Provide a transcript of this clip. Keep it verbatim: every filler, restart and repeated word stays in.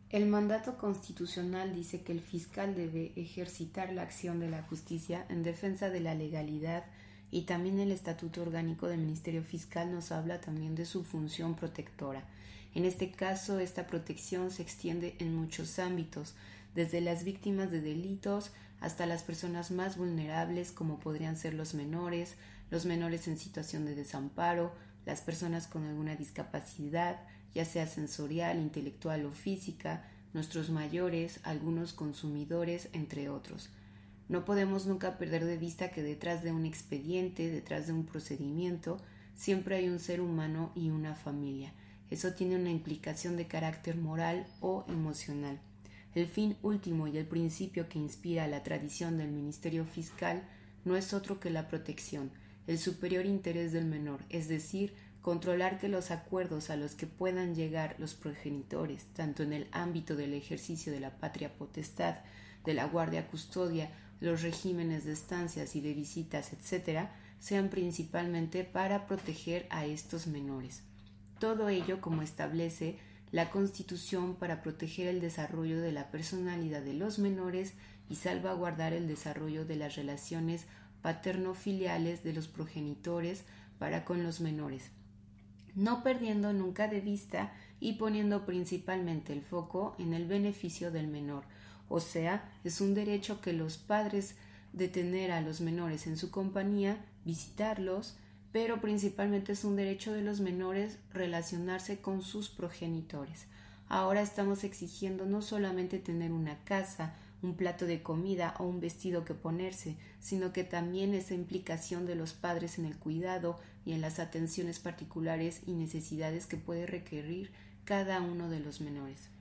El mandato constitucional dice que el fiscal debe ejercitar la acción de la justicia en defensa de la legalidad, y también el Estatuto Orgánico del Ministerio Fiscal nos habla también de su función protectora. En este caso, esta protección se extiende en muchos ámbitos, desde las víctimas de delitos hasta las personas más vulnerables, como podrían ser los menores, los menores en situación de desamparo, las personas con alguna discapacidad, ya sea sensorial, intelectual o física, nuestros mayores, algunos consumidores, entre otros. No podemos nunca perder de vista que detrás de un expediente, detrás de un procedimiento, siempre hay un ser humano y una familia. Eso tiene una implicación de carácter moral o emocional. El fin último y el principio que inspira la tradición del Ministerio Fiscal no es otro que la protección, el superior interés del menor, es decir, controlar que los acuerdos a los que puedan llegar los progenitores, tanto en el ámbito del ejercicio de la patria potestad, de la guardia custodia, los regímenes de estancias y de visitas, etcétera, sean principalmente para proteger a estos menores. Todo ello como establece la Constitución para proteger el desarrollo de la personalidad de los menores y salvaguardar el desarrollo de las relaciones paterno-filiales de los progenitores para con los menores, no perdiendo nunca de vista y poniendo principalmente el foco en el beneficio del menor, o sea, es un derecho que los padres de tener a los menores en su compañía, visitarlos, pero principalmente es un derecho de los menores relacionarse con sus progenitores. Ahora estamos exigiendo no solamente tener una casa, un plato de comida o un vestido que ponerse, sino que también esa implicación de los padres en el cuidado y en las atenciones particulares y necesidades que puede requerir cada uno de los menores.